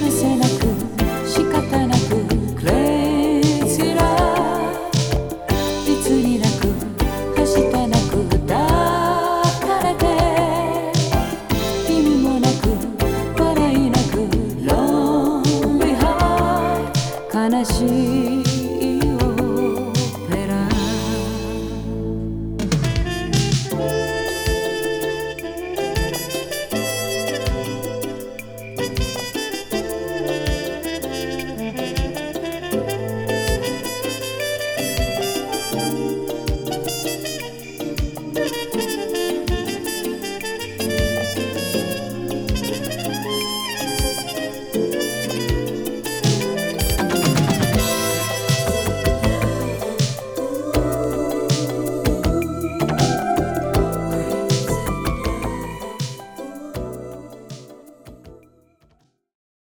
せなく仕方なくクレイジーラブいつになくはしたなく抱かれて意味もなく笑いなく Lonely Heart 悲しい